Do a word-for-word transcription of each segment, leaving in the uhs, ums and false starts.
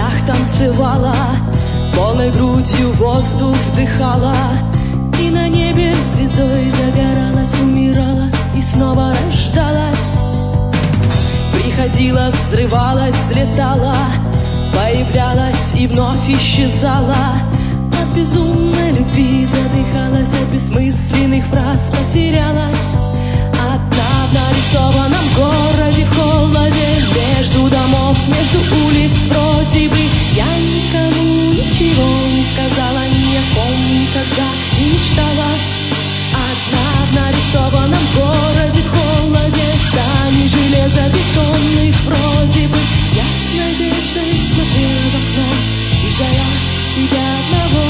полях танцевала, полной грудью воздух вдыхала, и на небе звездой загоралась, умирала и снова рождалась. Приходила, взрывалась, взлетала, появлялась и вновь исчезала. От безумной любви задыхалась, от бессмысленных фраз потерялась. Одна в нарисованном городе, в холоде, между домов, между улиц вроде бы. Я никому ничего не сказала, ни о ком никогда не мечтала. Одна в нарисованном городе, в холоде, в здании железобетонных вроде бы. Я с надеждой смотрела в окно и ждала себя одного.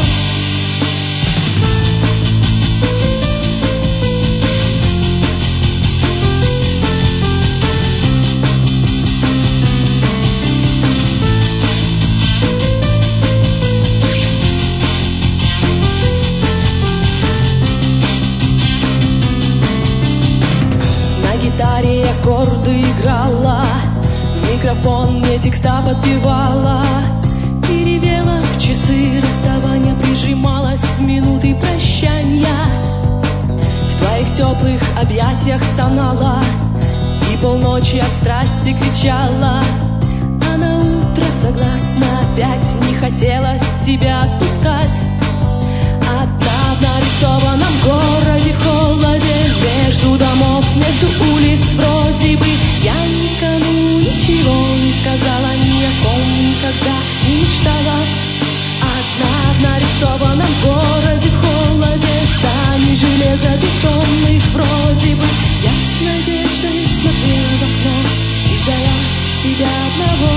гитаре аккорды играла, в микрофон мне текста подпевала, и ревела в часы расставания, прижималась в минуты прощания. В твоих теплых объятиях стонала, и полночи от страсти кричала, а на утро согласно опять не хотелось тебя отпускать. Одна в нарисованном городе, в холоде, между домов, между улиц вроде бы. Я никому ничего не сказала, ни о ком никогда не мечтала. Одна в нарисованном городе, в холоде, в здании железобетонных вроде бы. Я с надеждой смотрела в окно и ждала себя одного.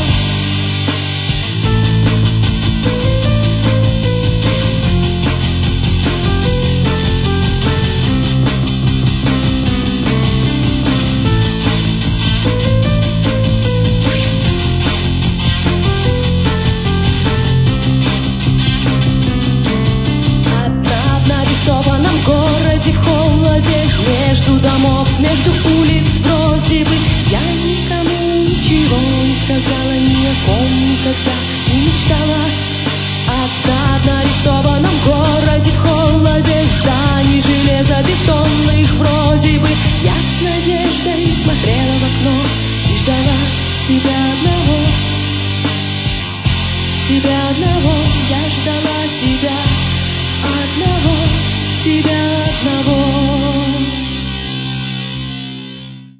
В холоде, между домов, между улиц вроде бы. Я никому ничего не сказала, ни о ком никогда не мечтала. Одна в нарисованном городе, в холоде, в здании железобетонных вроде бы. Я с надеждой смотрела в окно и ждала себя одного. Себя одного, я ждала тебя одного. Тебя одного.